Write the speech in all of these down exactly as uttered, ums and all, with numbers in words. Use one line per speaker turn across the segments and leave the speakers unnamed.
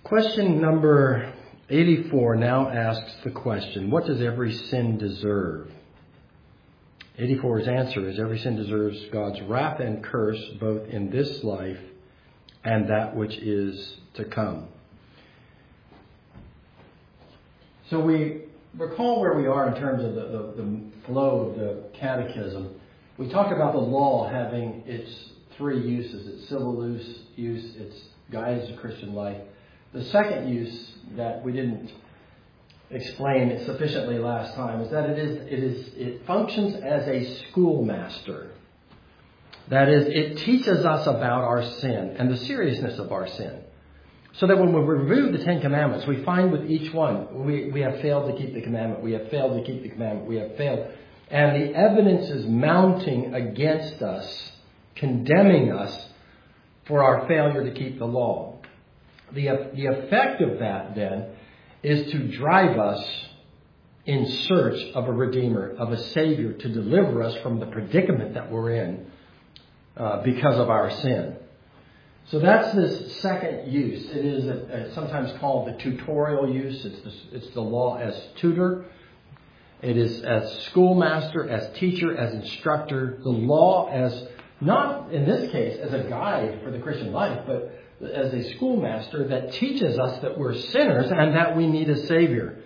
Question number eighty-four now asks the question, what does every sin deserve? eighty-four's answer is every sin deserves God's wrath and curse both in this life and that which is to come. So we recall where we are in terms of the, the, the flow of the catechism. We talked about the law having its three uses, its civil use, use its guides to Christian life. The second use that we didn't explain it sufficiently last time is that it is it is it functions as a schoolmaster. That is, it teaches us about our sin and the seriousness of our sin. So that when we review the Ten Commandments, we find with each one, we, we have failed to keep the commandment, we have failed to keep the commandment, we have failed. And the evidence is mounting against us, condemning us for our failure to keep the law. The, the effect of that, then, is to drive us in search of a Redeemer, of a Savior, to deliver us from the predicament that we're in uh, because of our sin. So that's this second use. It is a, a, sometimes called the tutorial use. It's the, it's the law as tutor. It is as schoolmaster, as teacher, as instructor. The law as, not in this case as a guide for the Christian life, but as a schoolmaster that teaches us that we're sinners and that we need a Savior.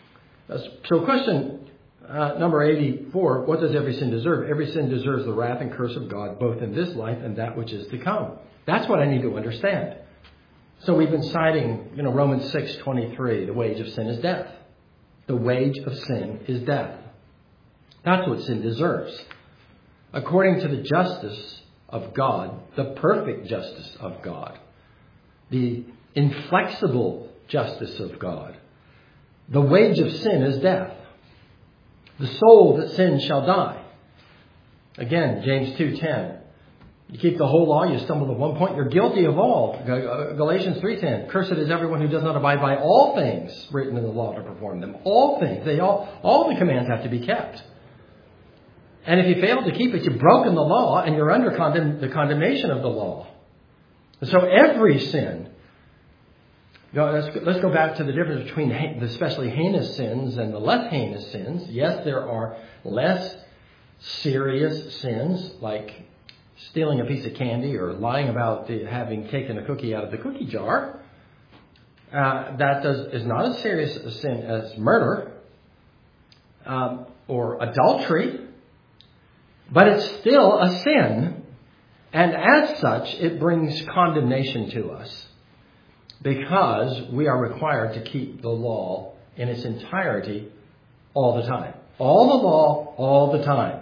So question uh, number eighty-four, what does every sin deserve? Every sin deserves the wrath and curse of God, both in this life and that which is to come. That's what I need to understand. So we've been citing, you know, Romans six twenty-three, the wage of sin is death. The wage of sin is death. That's what sin deserves. According to the justice of God, the perfect justice of God, the inflexible justice of God, the wage of sin is death. The soul that sins shall die. Again, James two ten. You keep the whole law, you stumble at one point, you're guilty of all. Galatians three ten. Cursed is everyone who does not abide by all things written in the law to perform them. All things. They all, all the commands have to be kept. And if you fail to keep it, you've broken the law and you're under condemn, the condemnation of the law. So every sin, you know, let's, let's go back to the difference between the especially heinous sins and the less heinous sins. Yes, there are less serious sins like stealing a piece of candy or lying about the, having taken a cookie out of the cookie jar. Uh, that does, is not as serious a sin as murder um, or adultery, but it's still a sin. And as such, it brings condemnation to us because we are required to keep the law in its entirety all the time. All the law, all the time.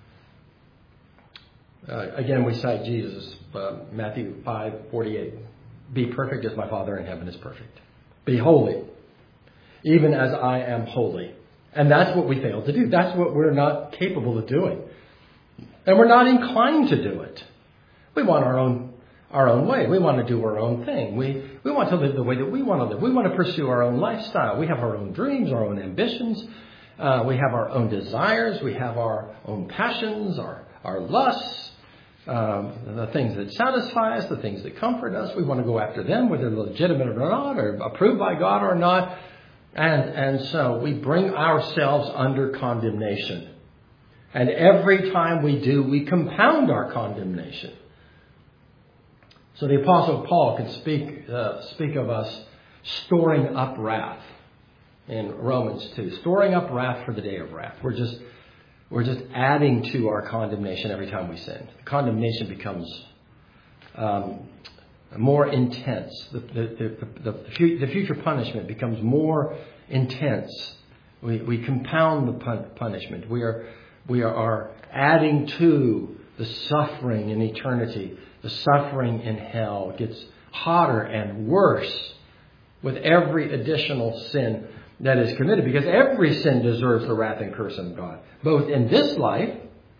Uh, again, we cite Jesus, uh, Matthew five forty-eight. Be perfect as my Father in heaven is perfect. Be holy, even as I am holy. And that's what we fail to do. That's what we're not capable of doing. And we're not inclined to do it. We want our own our own way. We want to do our own thing. We, we want to live the way that we want to live. We want to pursue our own lifestyle. We have our own dreams, our own ambitions. Uh, we have our own desires. We have our own passions, our, our lusts, um, the things that satisfy us, the things that comfort us. We want to go after them, whether they're legitimate or not, or approved by God or not. And, and so we bring ourselves under condemnation. And every time we do, we compound our condemnation. So the Apostle Paul can speak uh, speak of us storing up wrath in Romans two. Storing up wrath for the day of wrath. We're just we're just adding to our condemnation every time we sin. The condemnation becomes um, more intense. The, the, the, the, the future punishment becomes more intense. We, we compound the pun- punishment. We are we are adding to the suffering in eternity. The suffering in hell gets hotter and worse with every additional sin that is committed, because every sin deserves the wrath and curse of God, both in this life.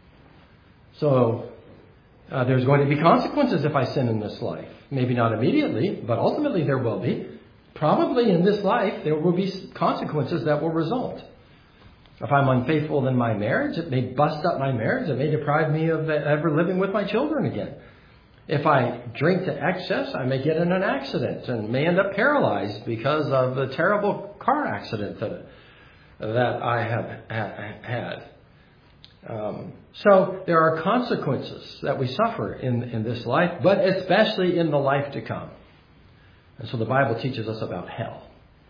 So uh, there's going to be consequences if I sin in this life. Maybe not immediately, but ultimately there will be. Probably in this life there will be consequences that will result. If I'm unfaithful in my marriage, it may bust up my marriage. It may deprive me of ever living with my children again. If I drink to excess, I may get in an accident and may end up paralyzed because of the terrible car accident that, that I have ha- had. Um, so there are consequences that we suffer in, in this life, but especially in the life to come. And so the Bible teaches us about hell.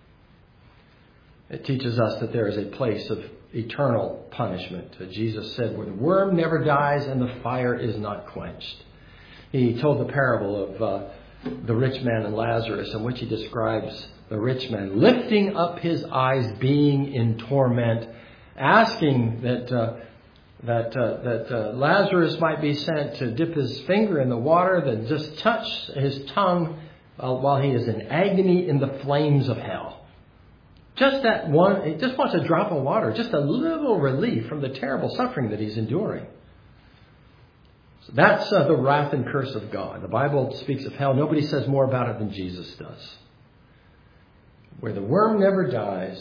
It teaches us that there is a place of eternal punishment. Jesus said, where the worm never dies and the fire is not quenched. He told the parable of uh, the rich man and Lazarus, in which he describes the rich man lifting up his eyes, being in torment, asking that uh, that uh, that uh, Lazarus might be sent to dip his finger in the water, then just touch his tongue uh, while he is in agony in the flames of hell. Just that one, he just wants a drop of water, just a little relief from the terrible suffering that he's enduring. So that's uh, the wrath and curse of God. The Bible speaks of hell. Nobody says more about it than Jesus does. Where the worm never dies,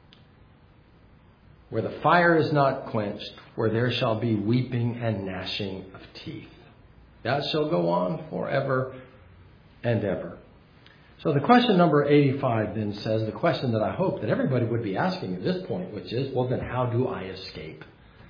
where the fire is not quenched, where there shall be weeping and gnashing of teeth. That shall go on forever and ever. So the question number eighty-five then says, the question that I hope that everybody would be asking at this point, which is, well, then how do I escape?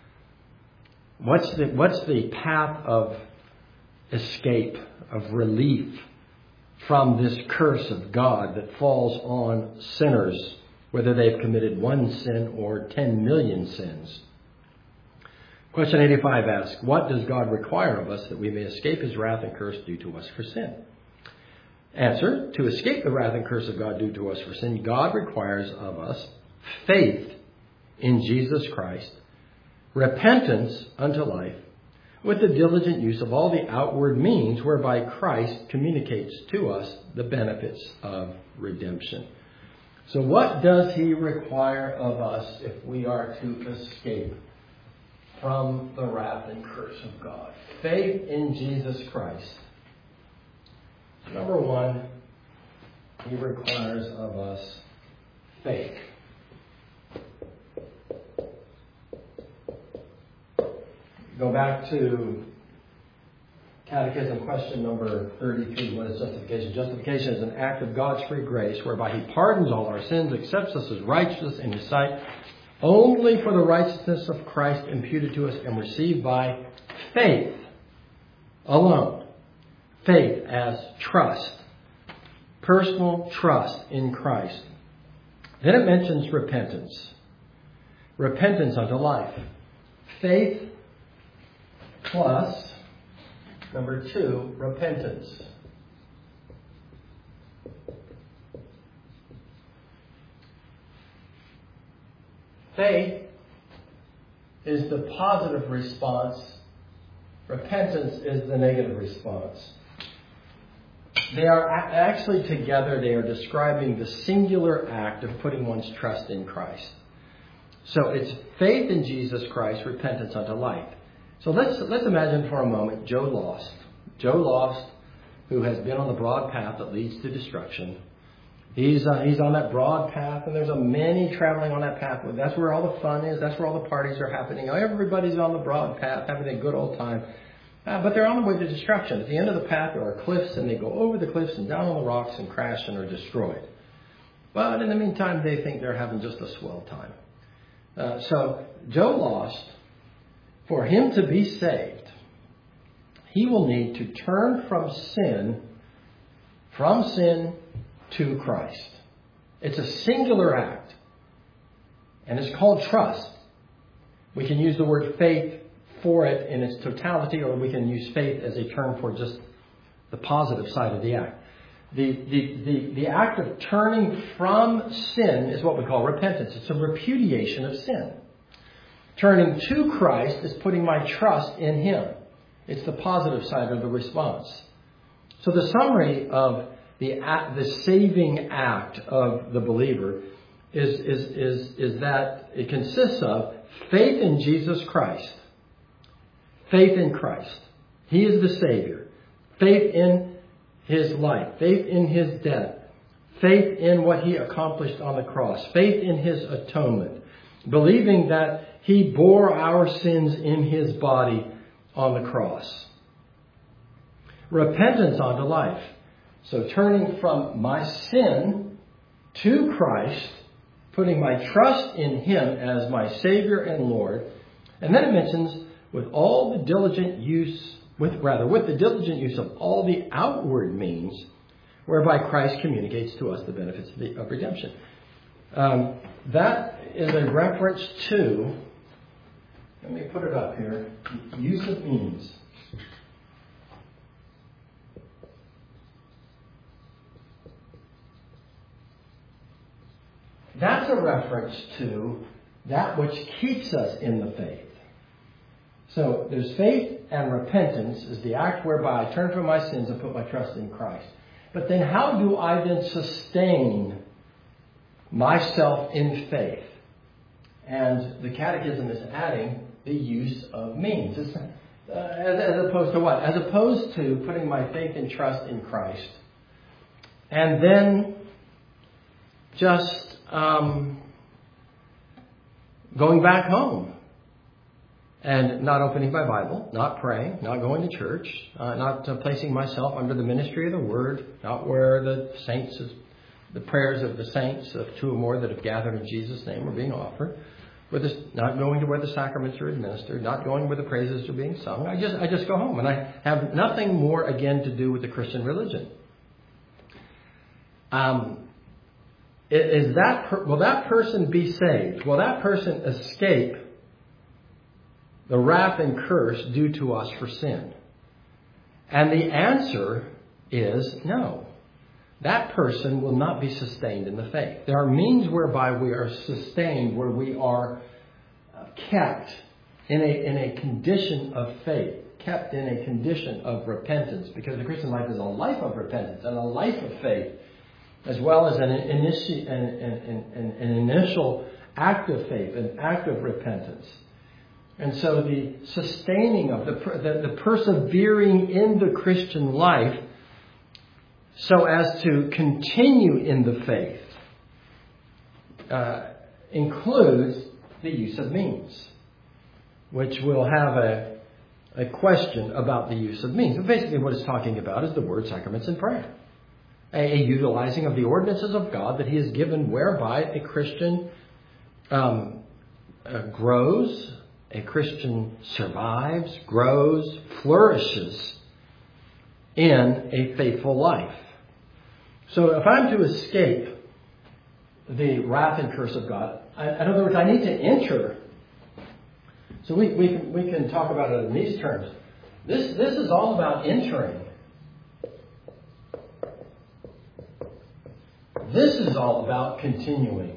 What's the, what's the path of escape, of relief from this curse of God that falls on sinners, whether they've committed one sin or ten million sins? Question eighty-five asks, what does God require of us that we may escape his wrath and curse due to us for sin? Answer, to escape the wrath and curse of God due to us for sin, God requires of us faith in Jesus Christ, repentance unto life, with the diligent use of all the outward means whereby Christ communicates to us the benefits of redemption. So what does he require of us if we are to escape from the wrath and curse of God? Faith in Jesus Christ. Number one, he requires of us faith. Go back to Catechism question number thirty-three. What is justification? Justification is an act of God's free grace whereby he pardons all our sins, accepts us as righteous in his sight, only for the righteousness of Christ imputed to us and received by faith alone. Faith as trust, personal trust in Christ. Then it mentions repentance. Repentance unto life. Faith plus, number two, repentance. Faith is the positive response. Repentance is the negative response. They are actually together, they are describing the singular act of putting one's trust in Christ. So it's faith in Jesus Christ, repentance unto life. So let's let's imagine for a moment Joe Lost. Joe Lost, who has been on the broad path that leads to destruction. He's uh, he's on that broad path, and there's a many traveling on that path. That's where all the fun is. That's where all the parties are happening. Everybody's on the broad path, having a good old time. Uh, but they're on the way to destruction. At the end of the path, there are cliffs, and they go over the cliffs and down on the rocks and crash and are destroyed. But in the meantime, they think they're having just a swell time. Uh, so Joe Lost, for him to be saved, he will need to turn from sin, from sin to Christ. It's a singular act, and it's called trust. We can use the word faith for it in its totality, or we can use faith as a term for just the positive side of the act. The, the, the, the act of turning from sin is what we call repentance. It's a repudiation of sin. Turning to Christ is putting my trust in him. It's the positive side of the response. So the summary of the act, the saving act of the believer is, is, is, is that it consists of faith in Jesus Christ. Faith in Christ. He is the Savior. Faith in his life. Faith in his death. Faith in what he accomplished on the cross. Faith in his atonement. Believing that he bore our sins in his body on the cross. repentance unto life. So turning from my sin to Christ, putting my trust in Him as my Savior and Lord. And then it mentions with all the diligent use, with rather, with the diligent use of all the outward means whereby Christ communicates to us the benefits of, the, of redemption. Um, that is a reference to, let me put it up here, use of means. That's a reference to that which keeps us in the faith. So there's faith and repentance is the act whereby I turn from my sins and put my trust in Christ. But then how do I then sustain myself in faith? And the Catechism is adding the use of means. It's, uh, as, as opposed to what? As opposed to putting my faith and trust in Christ. And then just um, going back home. And not opening my Bible, not praying, not going to church, uh, not uh, placing myself under the ministry of the Word, not where the saints, the prayers of the saints of two or more that have gathered in Jesus' name are being offered, where the, not going to where the sacraments are administered, not going where the praises are being sung. I just I just go home, and I have nothing more again to do with the Christian religion. Um, is that per, will that person be saved? Will that person escape the wrath and curse due to us for sin? And the answer is no. That person will not be sustained in the faith. There are means whereby we are sustained, where we are kept in a, in a condition of faith, kept in a condition of repentance, because the Christian life is a life of repentance and a life of faith, as well as an, initi- an, an, an, an initial act of faith, an act of repentance. And so the sustaining of, the, the, the persevering in the Christian life so as to continue in the faith uh, includes the use of means, which we'll have a, a question about the use of means. But basically what it's talking about is the word, sacraments, and prayer. A, a utilizing of the ordinances of God that He has given, whereby a Christian um, uh, grows, a Christian survives, grows, flourishes in a faithful life. So if I'm to escape the wrath and curse of God, I, in other words, I need to enter. So we, we, can, we can talk about it in these terms. This, this is all about entering. This is all about continuing.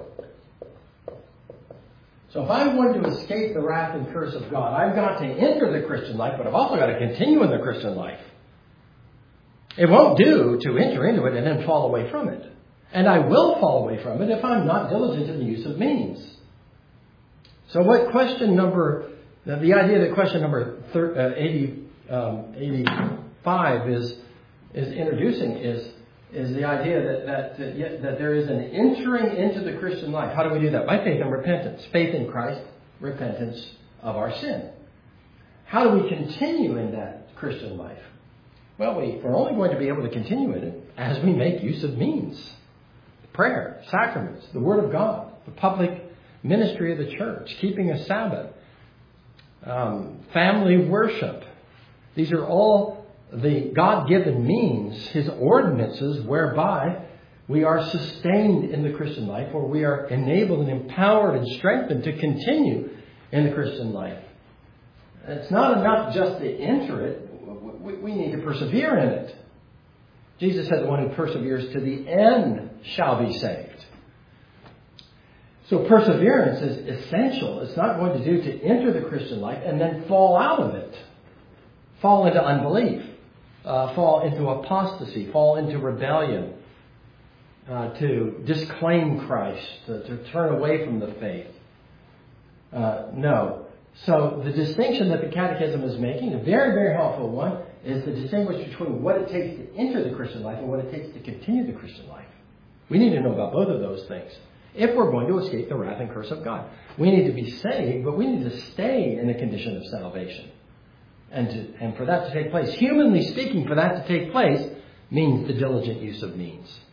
So if I'm going to escape the wrath and curse of God, I've got to enter the Christian life, but I've also got to continue in the Christian life. It won't do to enter into it and then fall away from it. And I will fall away from it if I'm not diligent in the use of means. So what question number, the idea that question number eighty, um, eighty-five is, is introducing is, is the idea that, that, that, that there is an entering into the Christian life. How do we do that? By faith and repentance. Faith in Christ, repentance of our sin. How do we continue in that Christian life? Well, we, we're only going to be able to continue in it as we make use of means. Prayer, sacraments, the Word of God, the public ministry of the church, keeping a Sabbath, um, family worship. These are all the God-given means, His ordinances, whereby we are sustained in the Christian life, or we are enabled and empowered and strengthened to continue in the Christian life. It's not enough just to enter it. We need to persevere in it. Jesus said the one who perseveres to the end shall be saved. So perseverance is essential. It's not going to do to enter the Christian life and then fall out of it. Fall into unbelief. Uh, fall into apostasy. Fall into rebellion. Uh, to disclaim Christ. To, to turn away from the faith. Uh, no. So the distinction that the Catechism is making, a very, very helpful one, is to distinguish between what it takes to enter the Christian life and what it takes to continue the Christian life. We need to know about both of those things if we're going to escape the wrath and curse of God. We need to be saved, but we need to stay in the condition of salvation. And, to, and for that to take place, humanly speaking, for that to take place, means the diligent use of means.